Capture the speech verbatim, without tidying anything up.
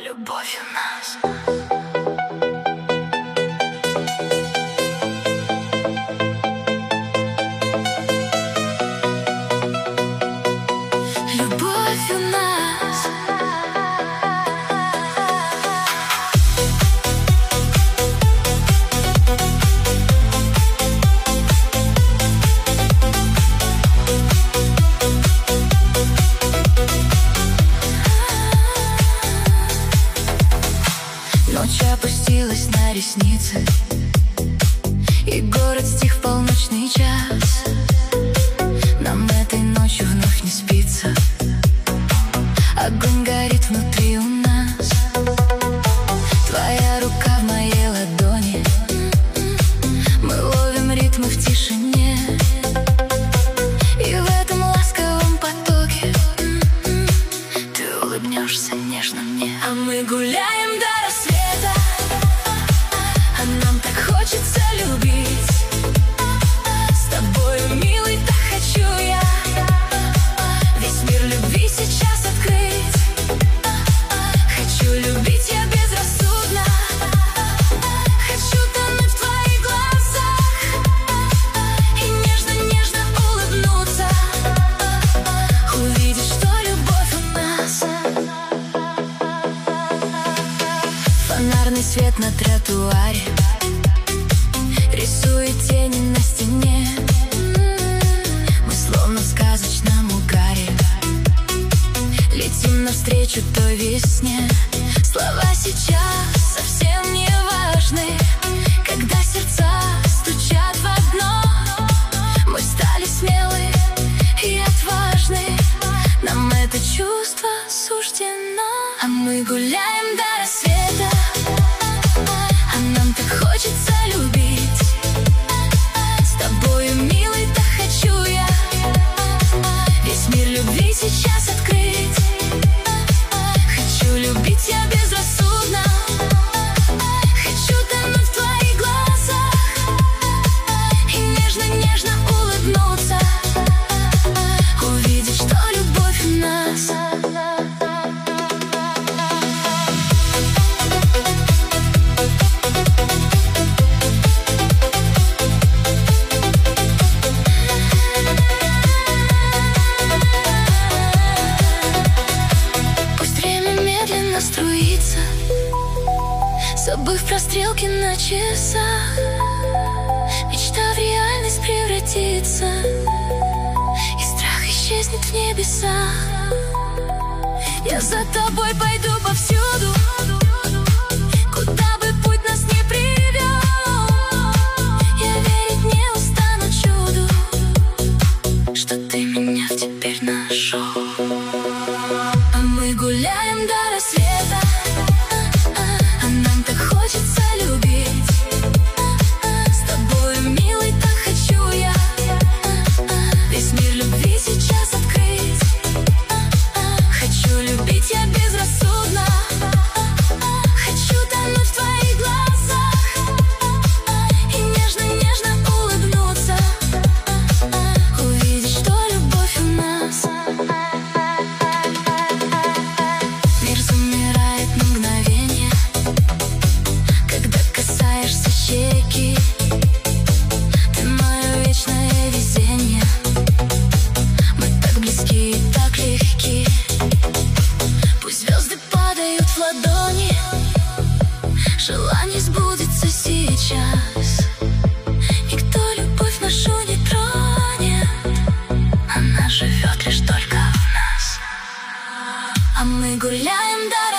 Любовь у нас. Любовь у нас. Ночь опустилась на ресницы, и город стих в полночный час. Нам этой ночью вновь не спится, огонь горит внутри у нас. Твоя рука в моей ладони, мы ловим ритмы в тишине, и в этом ласковом потоке ты улыбнешься нежно мне. А мы гуляем до рассвета, а нам так хочется любить. С тобою, милый, так хочу я весь мир любви сейчас открыть. Хочу любить я безрассудно, хочу тонуть в твоих глазах и нежно-нежно улыбнуться, увидеть, что любовь у нас. Фонарный свет на тротуаре рисует тени на стене. Мы словно в сказочном угаре летим навстречу той весне. Слова сейчас совсем не важны, когда сердца стучат в одно. Мы стали смелы и отважны, нам это чувство суждено. А мы гуляем до рассвета, а нам так хочется любить. С тобою, милый, так хочу я весь мир любви сейчас открыть. Хочу любить я безрассудно, хочу тонуть в твоих глазах и нежно-нежно улыбнуться, увидеть, что любовь у нас. Струится, забыв про стрелки на часах. Мечта в реальность превратится, и страх исчезнет в небесах. Я за тобой пойду повсюду, куда бы путь нас не привел. Я верить не устану чуду, что ты меня теперь нашел. А мы гуляем до рассвета, а нам так хочется любить. С тобою, милый, так хочу я весь мир любви сейчас открыть. Хочу любить я безрассудно, хочу тонуть в твоих глазах и нежно-нежно улыбнуться, увидеть, что любовь у нас. Мир замирает на мгновение, когда касаешься щеки. Ты мое вечное везение, мы так близки и так легки. Пусть звезды падают в ладони, желание сбудется сейчас. Никто любовь нашу не тронет, она живет лишь только в нас. А мы гуляем до